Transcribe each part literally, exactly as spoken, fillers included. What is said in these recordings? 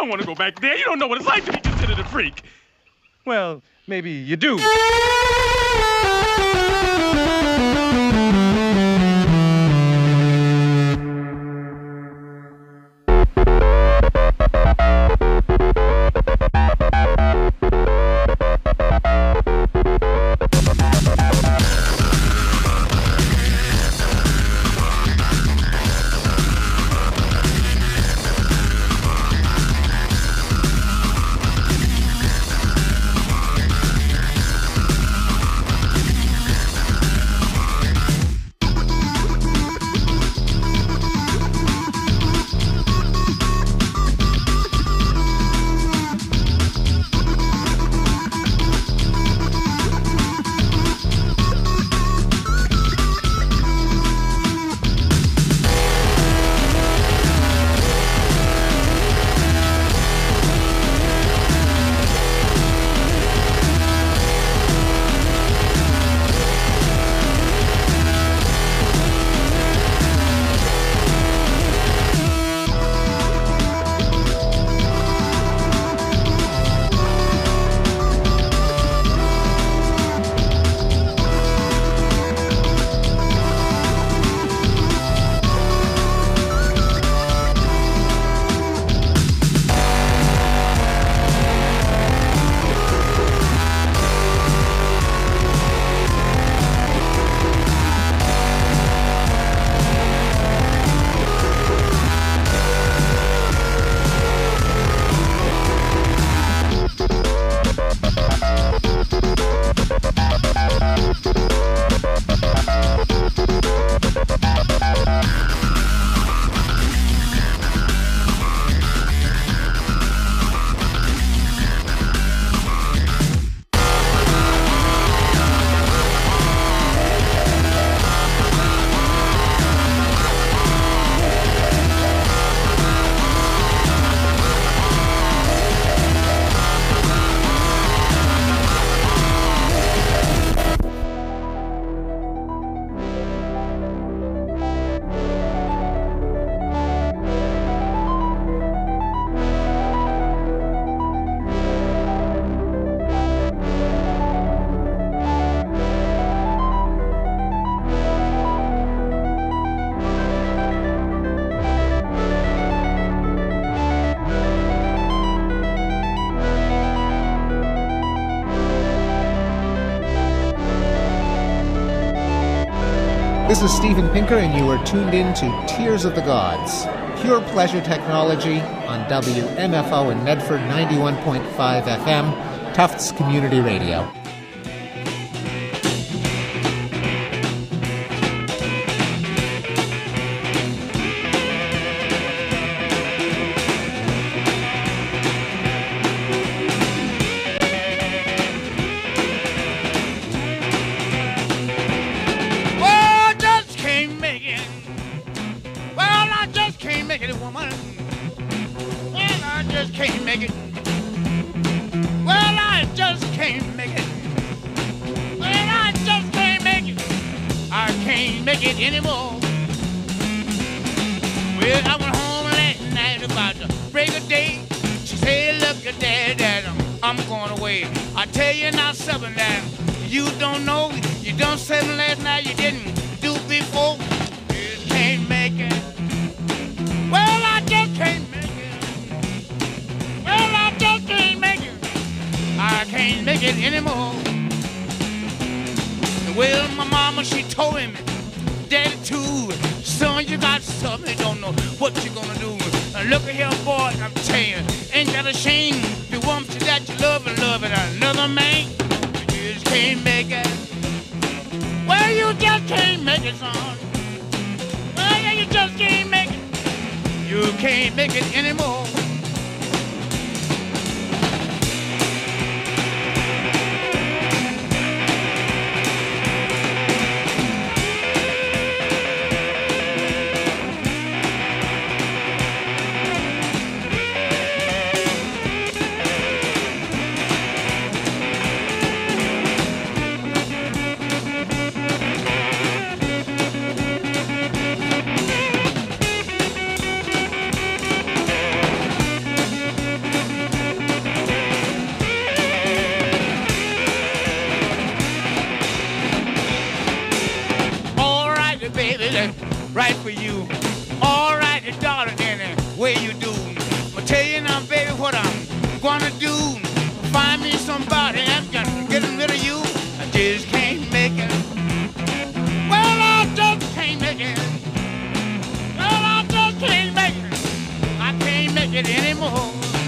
don't want to go back there. You don't know what it's like to be considered a freak. Well, maybe you do. This is Steven Pinker, and you are tuned in to Tears of the Gods, pure pleasure technology on W M F O in Medford, ninety-one point five F M, Tufts Community Radio. it anymore.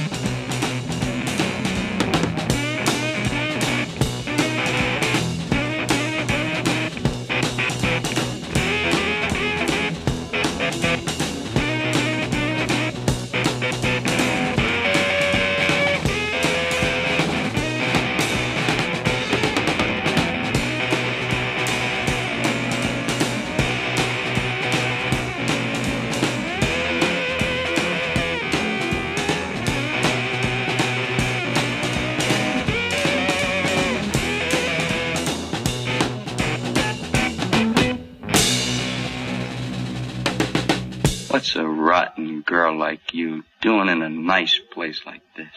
What's a rotten girl like you doing in a nice place like this?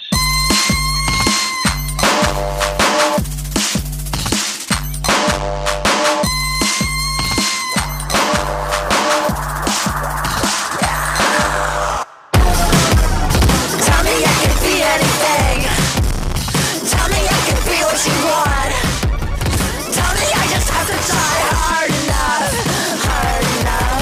Tell me I can be anything. Tell me I can be what you want. Tell me I just have to try hard enough, hard enough.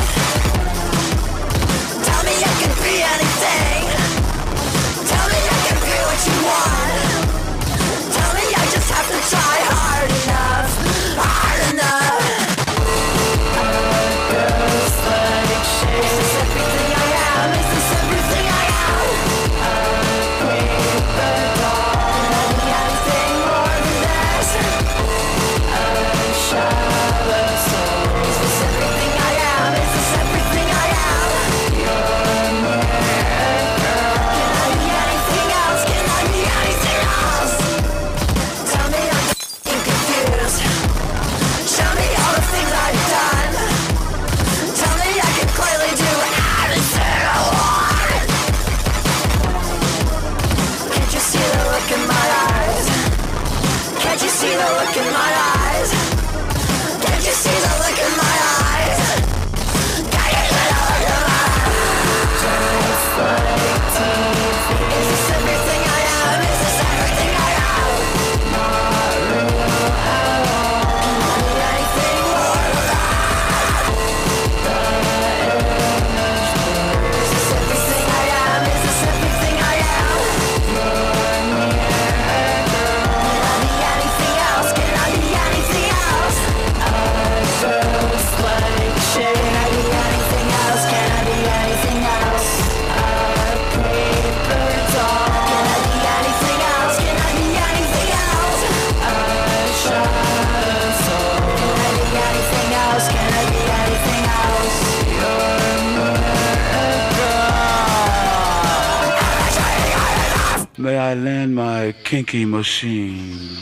Tell me I can be anything. Tell me I can be what you want. Tell me I just have to try hard enough, hard enough. Girls like shit. Is this everything I am? Is this everything I am? A paper doll. Can I be anything more than this? A shell of soul. Is this everything I am? Is this everything I am? You're my girl. Can I be anything else? Can I be anything else? Tell me I'm f***ing confused. Show me all the things I've done. Tell me I can clearly do anything I want. Can't you see the look in my eyes? Can't you see the look in my eyes? Can't you see the look in my eyes? Can't you see the look in my eyes? Just like T V. Is this everything I am? Is this everything I am? Not real at all. Can I be anything more than that? The image blurs. Is this everything I am? Is this everything I am? You're near, girl. Can I be anything else? Can I be anything else? I just like shit. Can I be anything else? Can I be anything else? A paper doll. Can I be anything else? Can I be anything else? A shot of soul. Can I be anything else? Can I be anything else? You're my girl. Am I trying hard enough? May I land my kinky machine?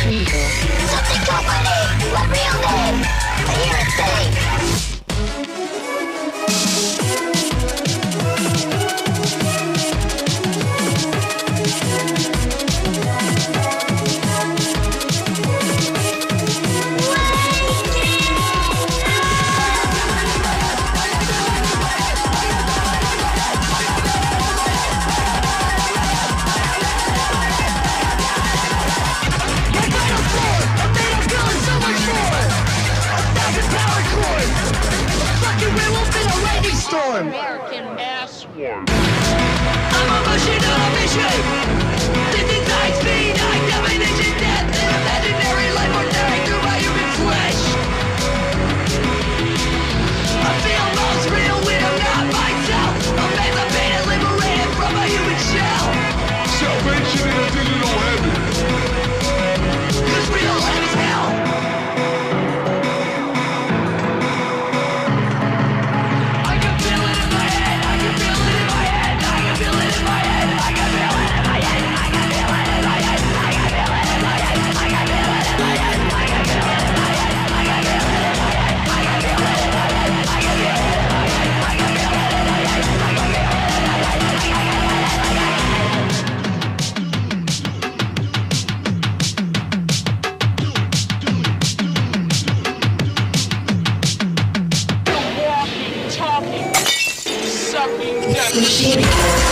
Something called my name, my real name. I hear it say. American ass war. I'm a machine on a mission. This excites me. I never mention death. An imaginary life or tearing through my human flesh. I feel most real when I'm not myself. Emancipated, liberated from a human shell. Salvation in a digital heaven. 'Cause real life is hell. Machine.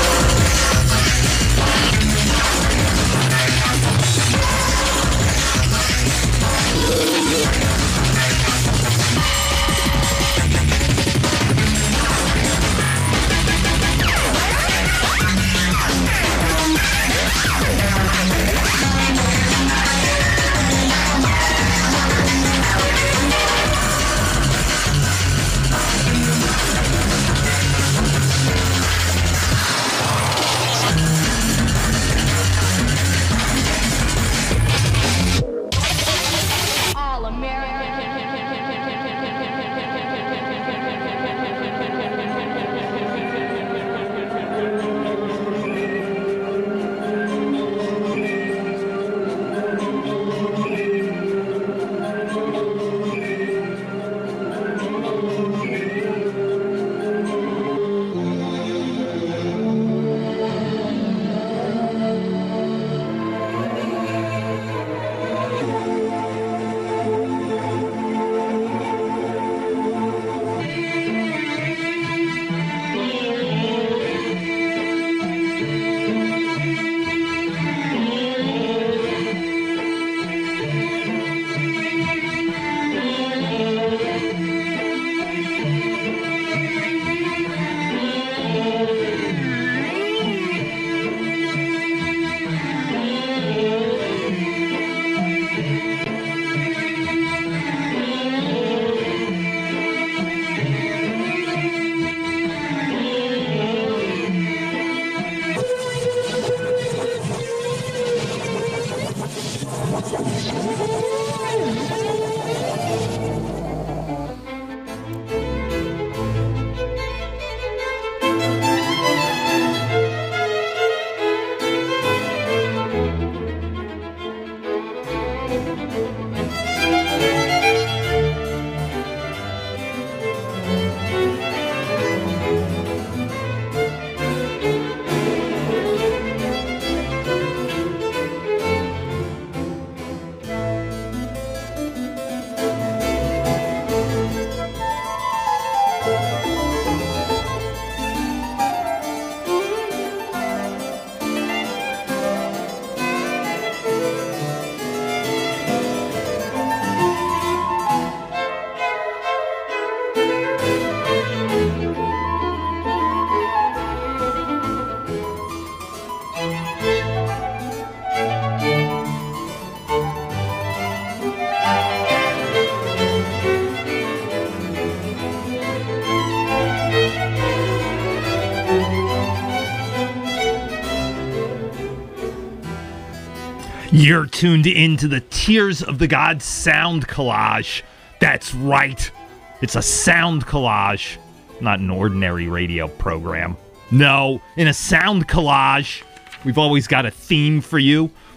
You're tuned into the Tears of the Gods sound collage. That's right. It's a sound collage, not an ordinary radio program. No, in a sound collage, we've always got a theme for you.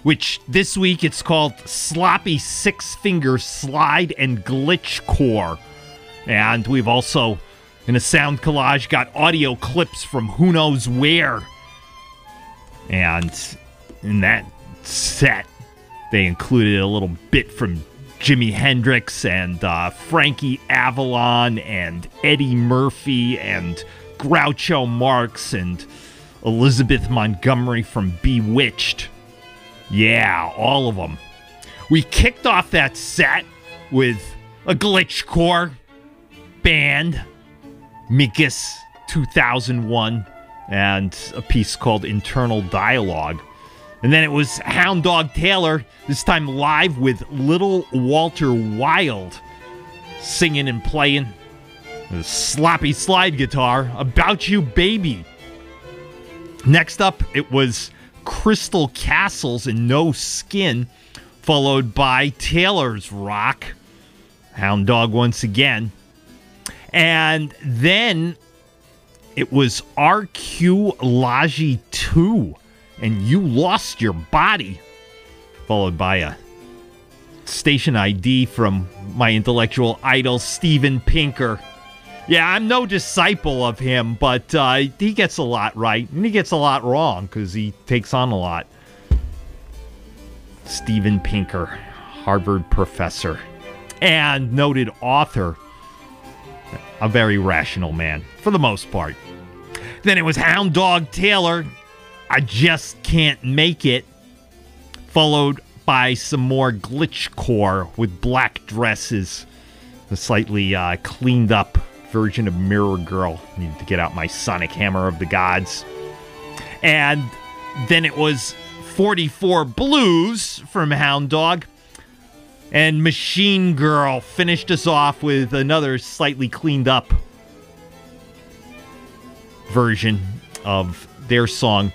which this week it's called Sloppy Six Finger Slide and Glitch Core. And we've also, in a sound collage, got audio clips from who knows where. And in that set, they included a little bit from Jimi Hendrix and uh, Frankie Avalon and Eddie Murphy and Groucho Marx and Elizabeth Montgomery from Bewitched. Yeah, all of them. We kicked off that set with a glitchcore band, Mikus two thousand one, and a piece called Internal Dialogue. And then it was Hound Dog Taylor, this time live with Little Walter Wild, singing and playing the sloppy slide guitar, About You Baby. Next up, it was Crystal Castles and No Skin, followed by Taylor's Rock, Hound Dog once again. And then it was R Q Laji two, and You Lost Your Body, followed by a station I D from my intellectual idol, Steven Pinker. Yeah, I'm no disciple of him, but uh, he gets a lot right, and he gets a lot wrong, because he takes on a lot. Steven Pinker, Harvard professor, and noted author. A very rational man, for the most part. Then it was Hound Dog Taylor, I Just Can't Make It, followed by some more glitchcore with black dresses, the slightly uh, cleaned up version of Mirror Girl. Needed to get out my Sonic Hammer of the Gods. And then it was forty-four Blues from Hound Dog, and Machine Girl finished us off with another slightly cleaned up version of their song.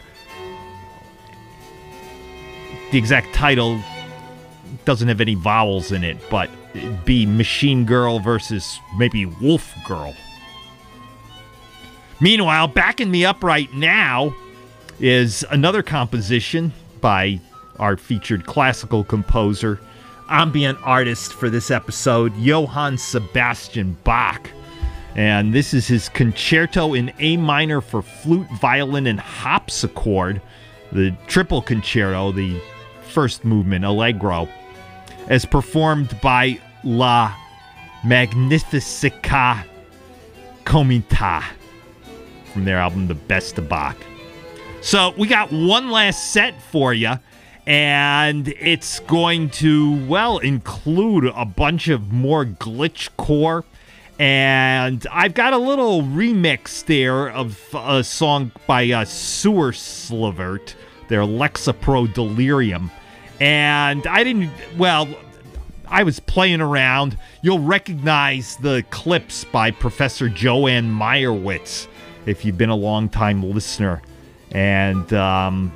The exact title doesn't have any vowels in it, but it'd be Machine Girl versus maybe Wolf Girl. Meanwhile, backing me up right now is another composition by our featured classical composer, ambient artist for this episode, Johann Sebastian Bach. And this is his Concerto in A minor for flute, violin, and harpsichord, the triple concerto, the first movement, Allegro, as performed by La Magnifica Comità from their album The Best of Bach. So we got one last set for you, and it's going to, well, include a bunch of more glitchcore. And I've got a little remix there of a song by uh, Sewer Slavert, their Lexapro Delirium. And I didn't, well, I was playing around. You'll recognize the clips by Professor Joanne Meyerowitz if you've been a long-time listener. And um,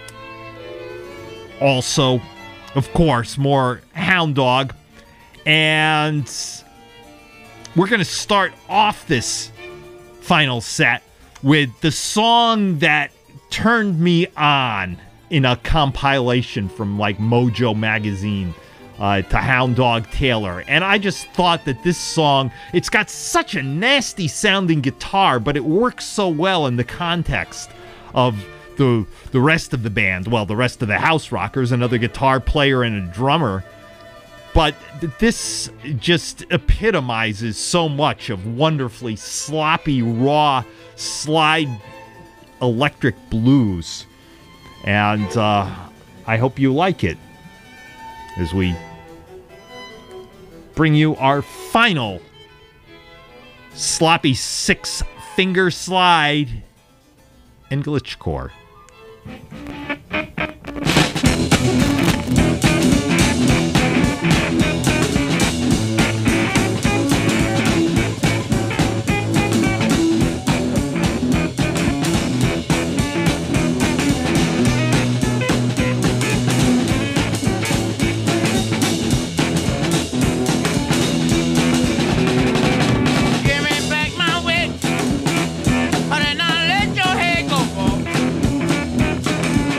also, of course, more Hound Dog. And we're going to start off this final set with the song that turned me on in a compilation from like Mojo Magazine uh, to Hound Dog Taylor. And I just thought that this song, it's got such a nasty sounding guitar, but it works so well in the context of the the rest of the band. Well, the rest of the House Rockers, another guitar player and a drummer. But this just epitomizes so much of wonderfully sloppy, raw, slide electric blues. And uh, I hope you like it as we bring you our final sloppy six-finger slide and glitchcore. Let your head go, boy.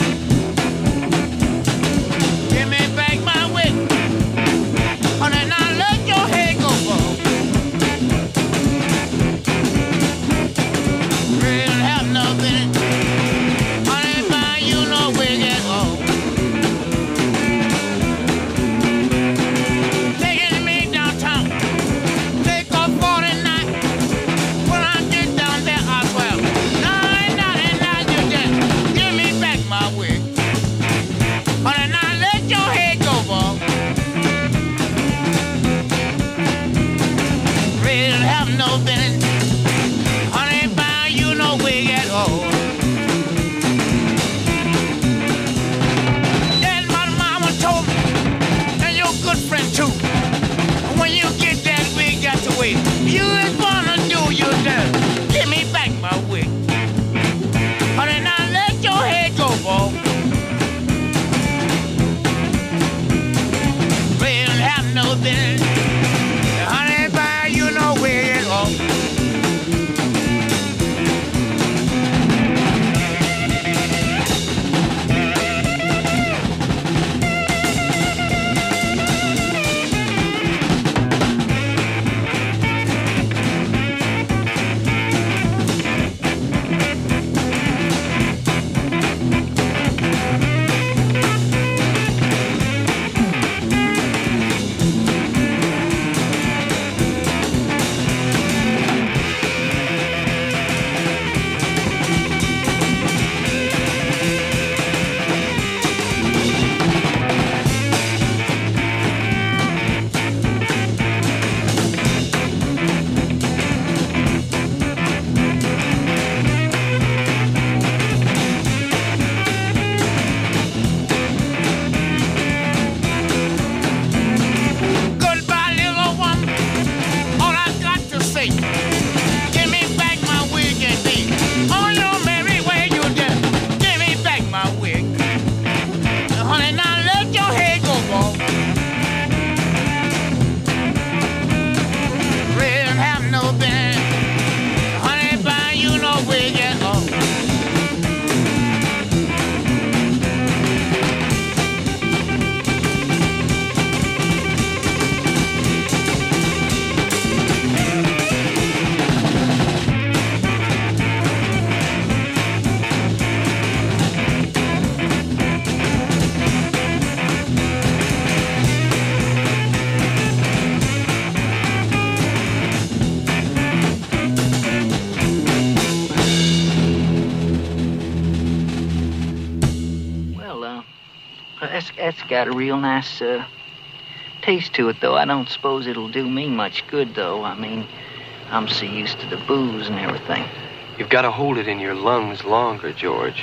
That's, that's got a real nice uh, taste to it, though. I don't suppose it'll do me much good, though. I mean, I'm so used to the booze and everything. You've got to hold it in your lungs longer, George.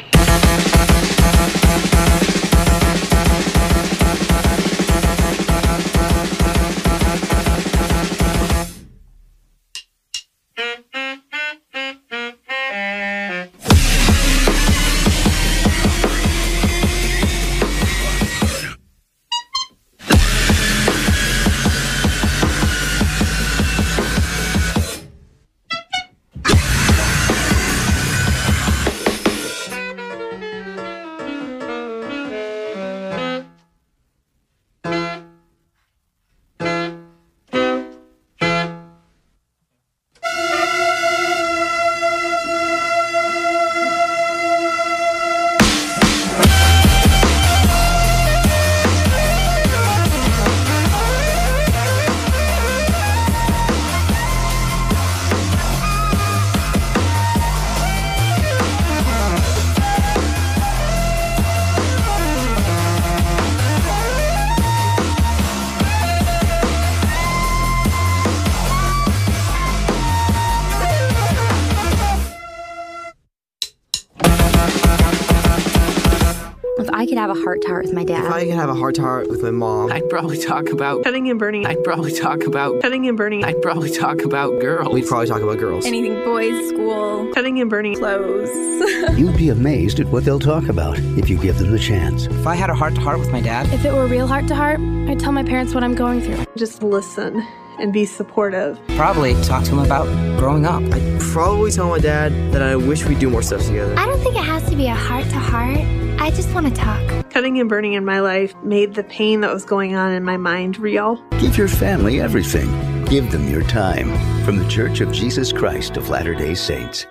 I could have a heart-to-heart with my dad. If I could have a heart-to-heart with my mom, I'd probably talk about cutting and burning. I'd probably talk about cutting and burning. I'd probably talk about girls. We'd probably talk about girls. Anything boys, school, cutting and burning, clothes. You'd be amazed at what they'll talk about if you give them the chance. If I had a heart-to-heart with my dad, if it were real heart-to-heart, I'd tell my parents what I'm going through. Just listen and be supportive. Probably talk to him about growing up. I'd probably tell my dad that I wish we'd do more stuff together. I don't think it has to be a heart-to-heart. I just want to talk. Cutting and burning in my life made the pain that was going on in my mind real. Give your family everything. Give them your time. From the Church of Jesus Christ of Latter-day Saints.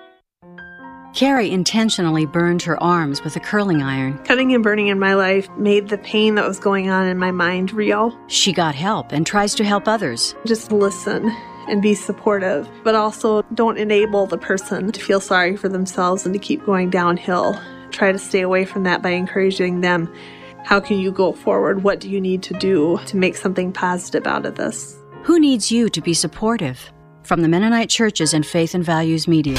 Carrie intentionally burned her arms with a curling iron. Cutting and burning in my life made the pain that was going on in my mind real. She got help and tries to help others. Just listen and be supportive, but also don't enable the person to feel sorry for themselves and to keep going downhill. Try to stay away from that by encouraging them. How can you go forward? What do you need to do to make something positive out of this? Who needs you to be supportive? From the Mennonite Churches and Faith and Values Media.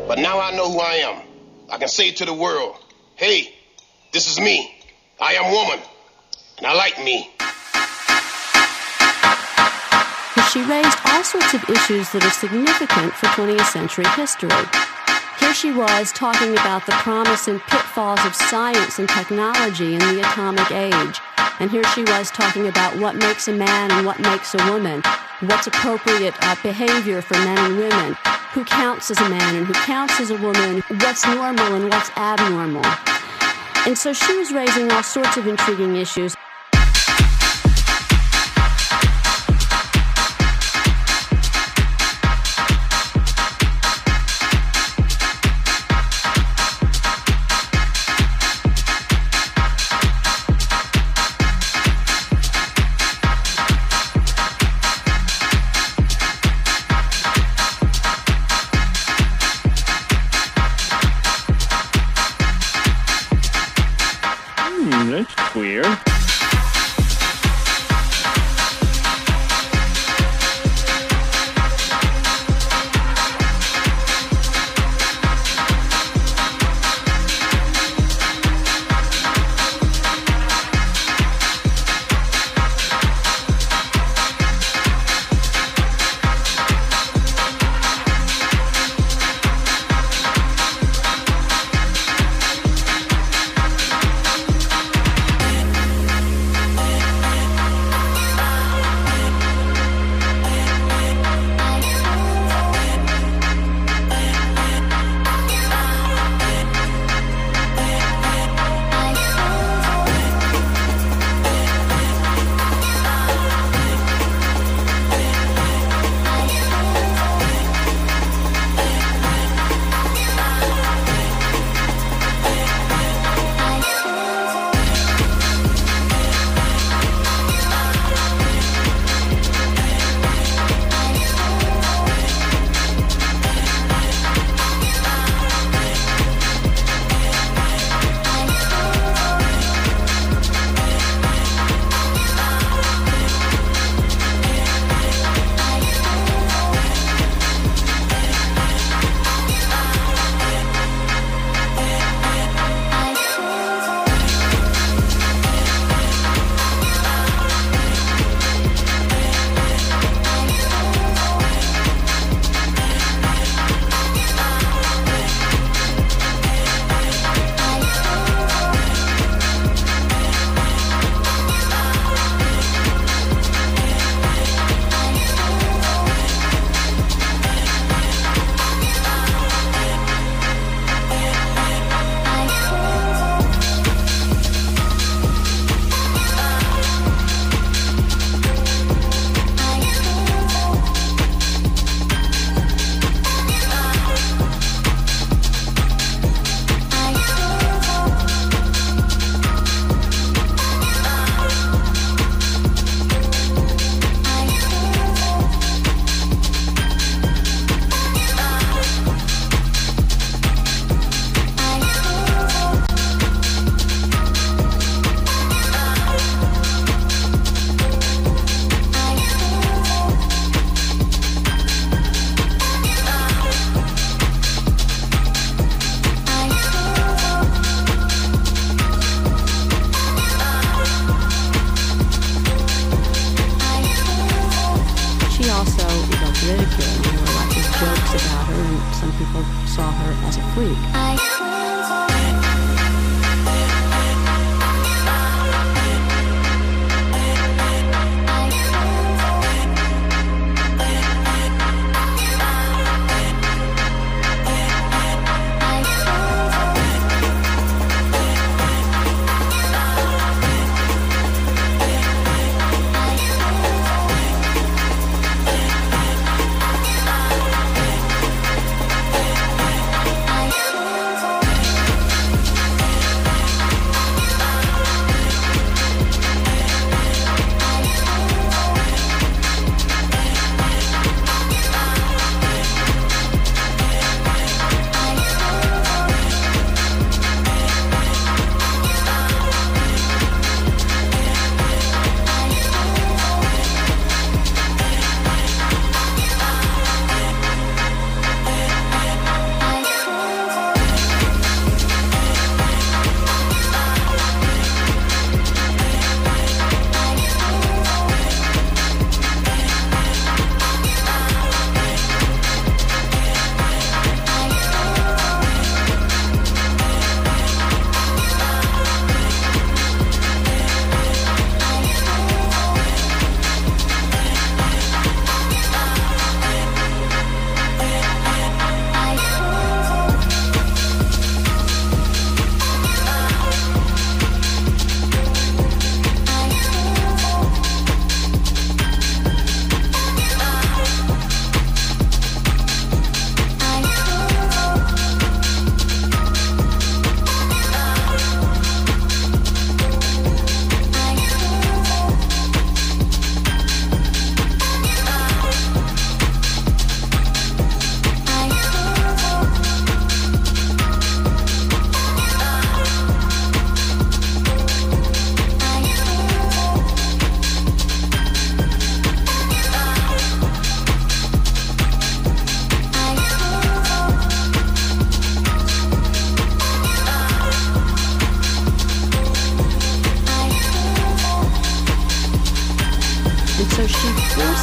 But now I know who I am. I can say to the world, hey, this is me. I am woman, and I like me. She raised all sorts of issues that are significant for twentieth century history. Here she was talking about the promise and pitfalls of science and technology in the atomic age. And here she was talking about what makes a man and what makes a woman, what's appropriate uh, behavior for men and women, who counts as a man and who counts as a woman, what's normal and what's abnormal. And so she was raising all sorts of intriguing issues. Weird.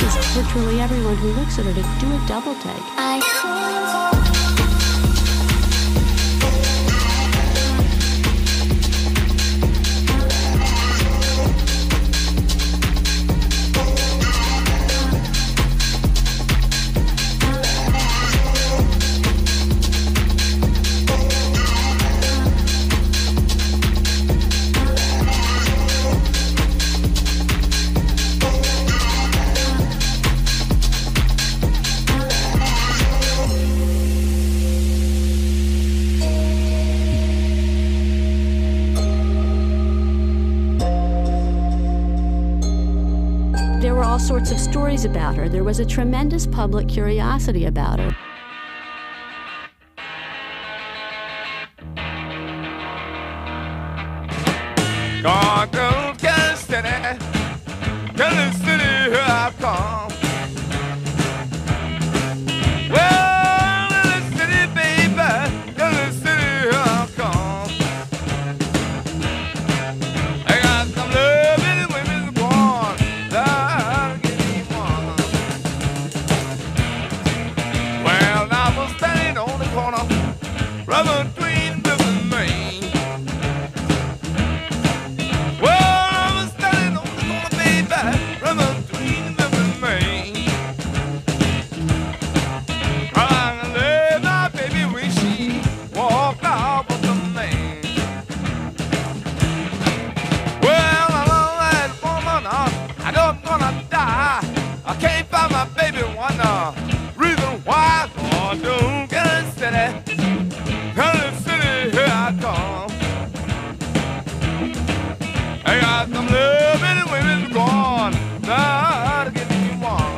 forces virtually everyone who looks at her to do a double take. I There were all sorts of stories about her. There was a tremendous public curiosity about her. Gone to Kansas City, Kansas City, here I come. Well, Kansas City, baby, Kansas City, here I come. I got some loving women born, that'll give me one. Well, I was standing on the corner, right between Bill and Maine. I got some loving women gone, that'll give me one.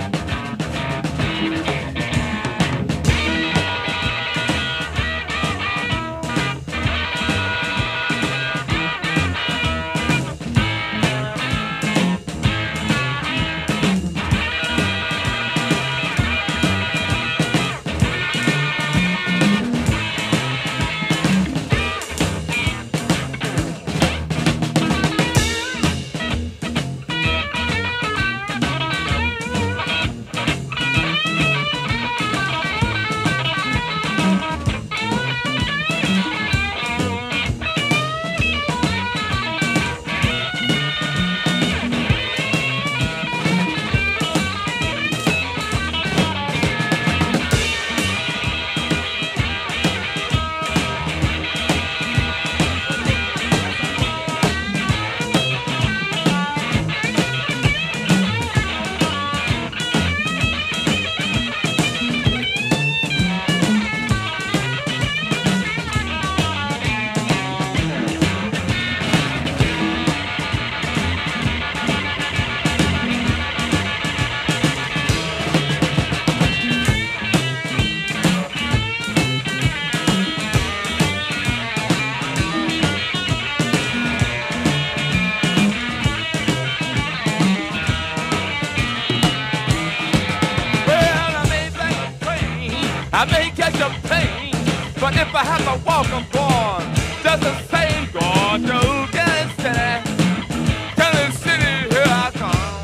I may catch a plane, but if I have to walk, I'm born just the same. Going to Kansas City, Kansas City, here I come.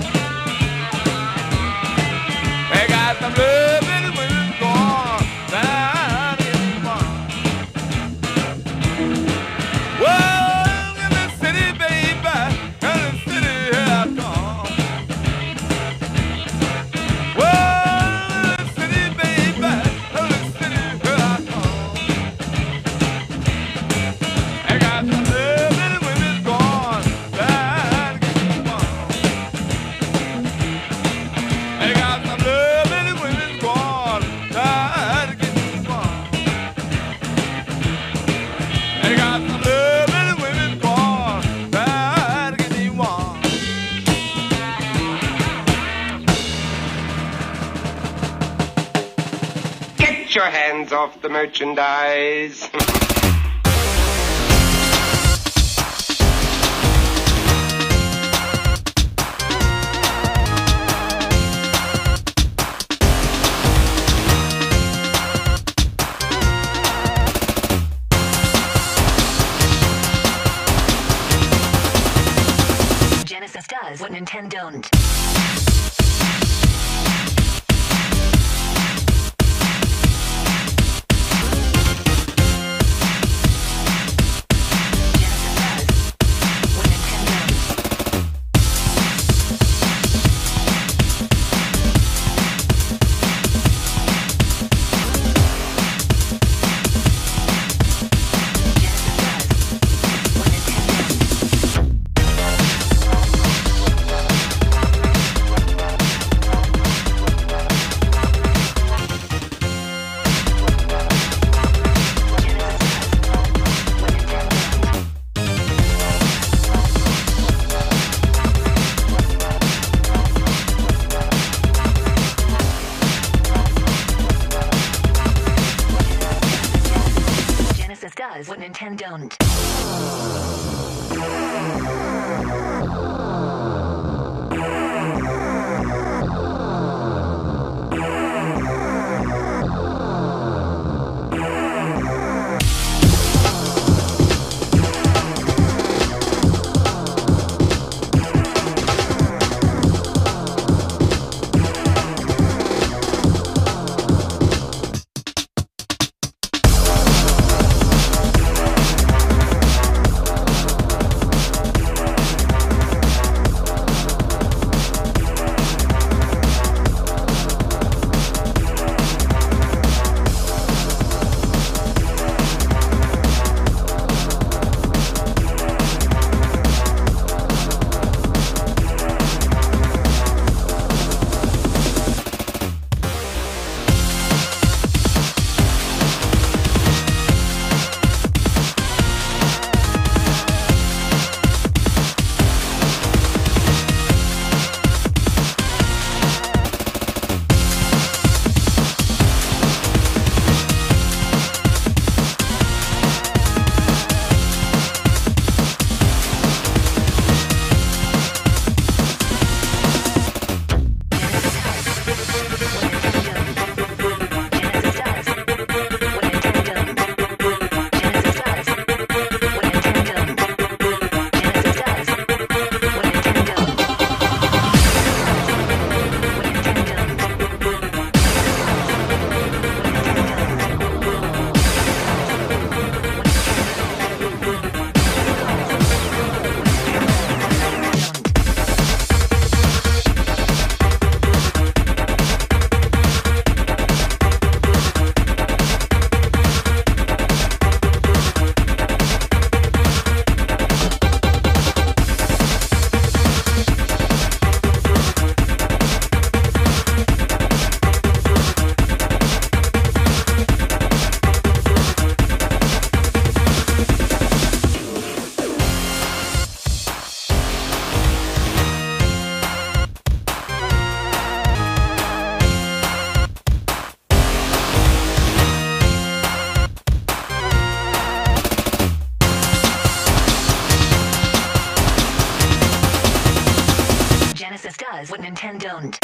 They got some loving women gone down in one. Well, Kansas City, baby, Kansas City, here I come. Well, your hands off the merchandise. Genesis does what Nintendo don't. does what Nintendo don't. Does what Nintendo don't.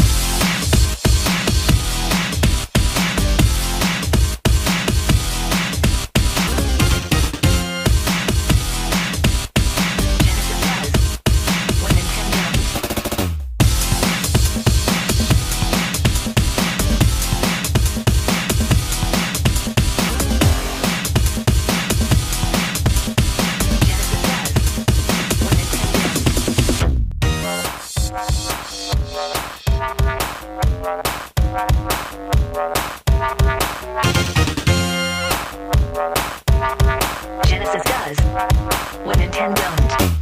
Genesis does what Nintendo don't.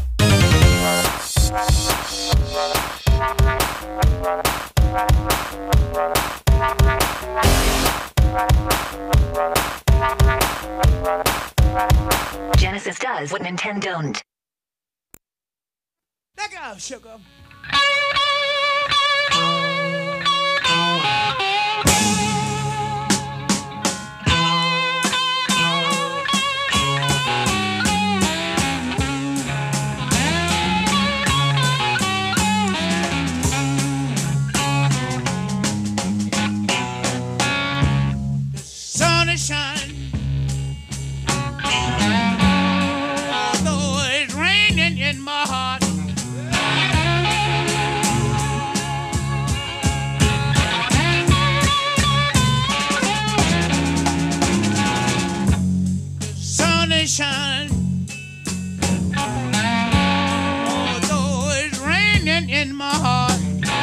Genesis does what Nintendo don't. Let go, sugar. Sun is shining, although it's raining in my heart. The sun is shining, although it's raining in my heart.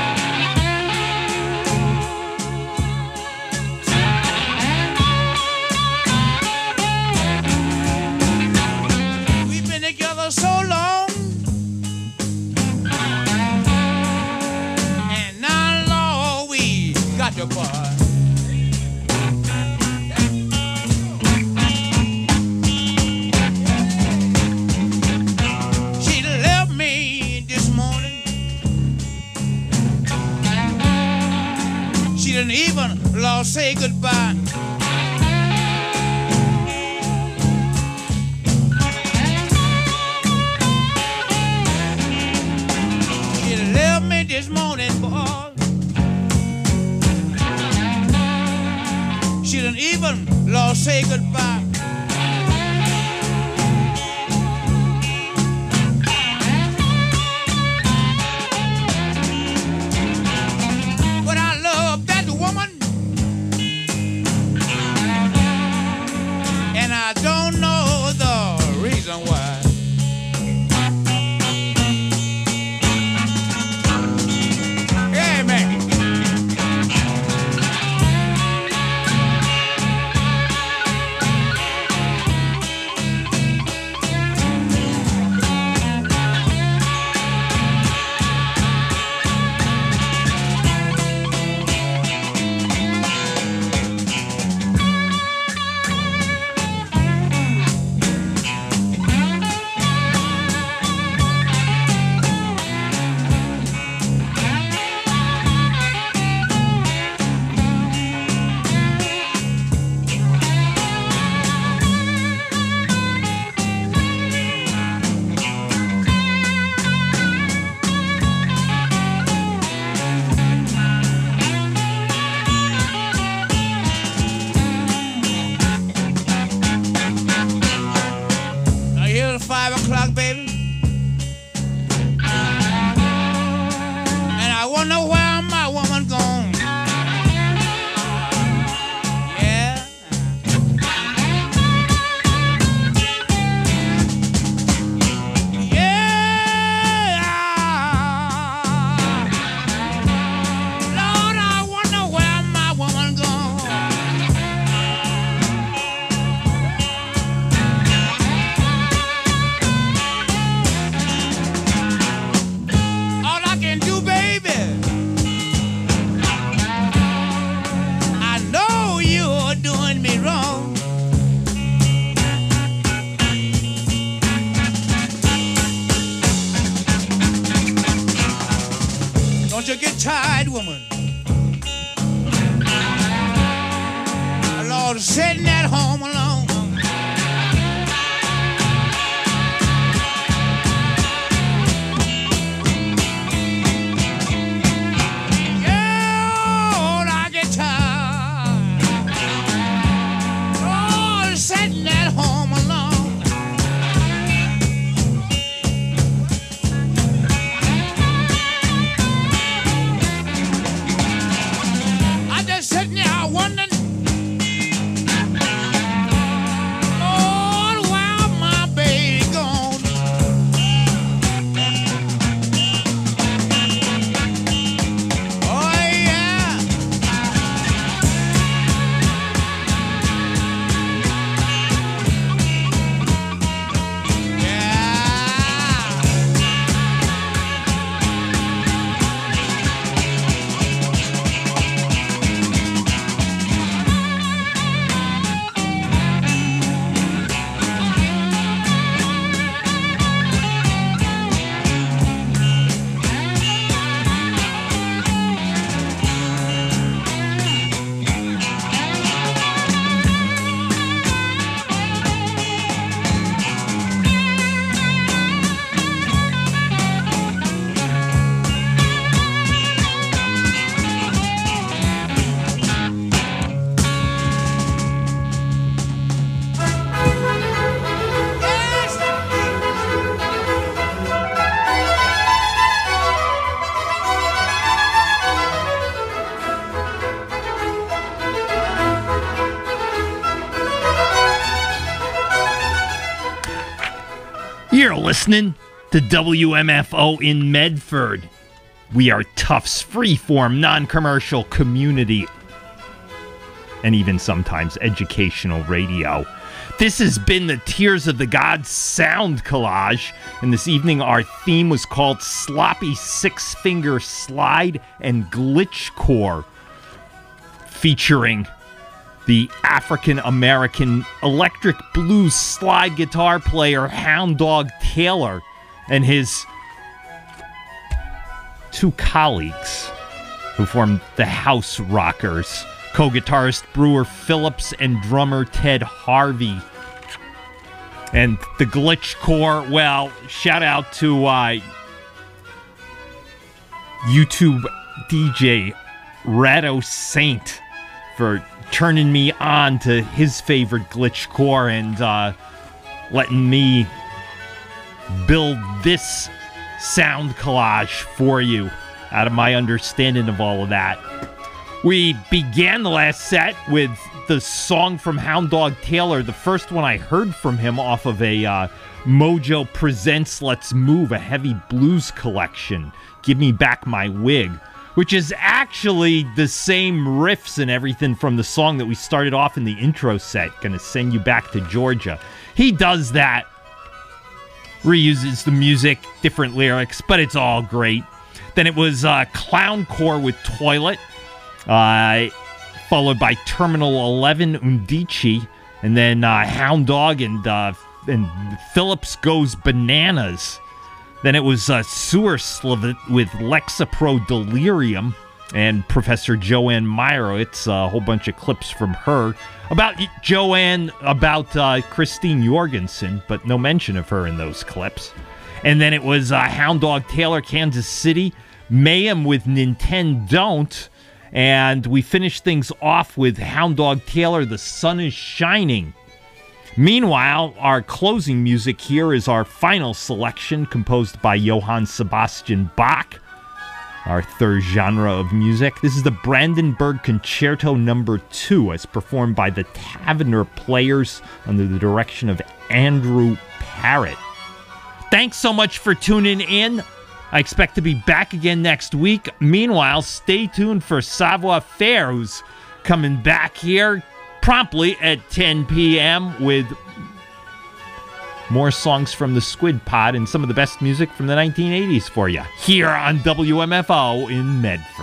Together so long, and now, Lord, we got to part. She left me this morning. She didn't even, Lord, say goodbye. say goodbye. But I love that woman, and I don't know the reason why. Yeah, man. Five o'clock, baby, and I wonder where my woman gone. Yeah. Yeah. Lord, I wonder where my woman gone. Don't you get tired, woman. Lord, sitting at home alone. Yeah, Lord, I get tired. Lord, sitting at home alone. Sitting there wondering, Lord, where my baby gone? Oh yeah. You're listening to W M F O in Medford. We are Tufts freeform, non-commercial community, and even sometimes educational radio. This has been the Tears of the Gods sound collage, and this evening our theme was called Sloppy Six-Finger Slide and Glitchcore, featuring the African-American electric blues slide guitar player Hound Dog Taylor and his two colleagues who formed the House Rockers, co-guitarist Brewer Phillips and drummer Ted Harvey. And the Glitchcore, well, shout out to uh, YouTube D J Rado Saint for turning me on to his favorite glitchcore and uh, letting me build this sound collage for you out of my understanding of all of that. We began the last set with the song from Hound Dog Taylor, the first one I heard from him off of a uh, Mojo Presents Let's Move, a heavy blues collection, Give Me Back My Wig, which is actually the same riffs and everything from the song that we started off in the intro set, Gonna Send You Back to Georgia. He does that, reuses the music, different lyrics, but it's all great. Then it was uh, Clowncore with Toilet, uh, followed by Terminal eleven, Undici, and then uh, Hound Dog and, uh, and Phillips Goes Bananas. Then it was uh, Sewer Slivet with Lexapro Delirium and Professor Joanne Meyerowitz, a whole bunch of clips from her about Joanne, about uh, Christine Jorgensen, but no mention of her in those clips. And then it was uh, Hound Dog Taylor, Kansas City, Mayhem with Nintendo Don't, and we finished things off with Hound Dog Taylor, The Sun is Shining. Meanwhile, our closing music here is our final selection, composed by Johann Sebastian Bach, our third genre of music. This is the Brandenburg Concerto Number two, as performed by the Taverner Players under the direction of Andrew Parrott. Thanks so much for tuning in. I expect to be back again next week. Meanwhile, stay tuned for Savoir Faire, who's coming back here promptly at ten p.m. with more songs from the Squid Pod and some of the best music from the nineteen eighties for you here on W M F O in Medford.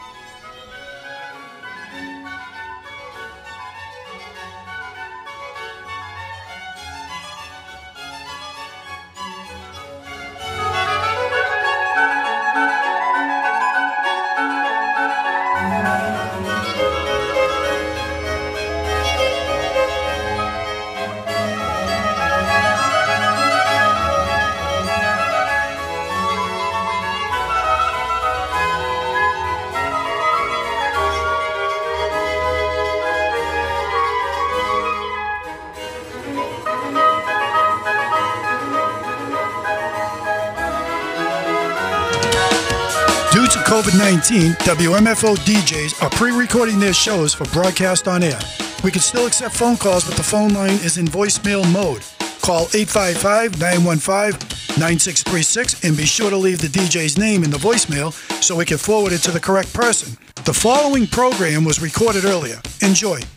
COVID nineteen, W M F O D Js are pre-recording their shows for broadcast on air. We can still accept phone calls, but the phone line is in voicemail mode. Call eight five five, nine one five, nine six three six and be sure to leave the D J's name in the voicemail so we can forward it to the correct person. The following program was recorded earlier. Enjoy.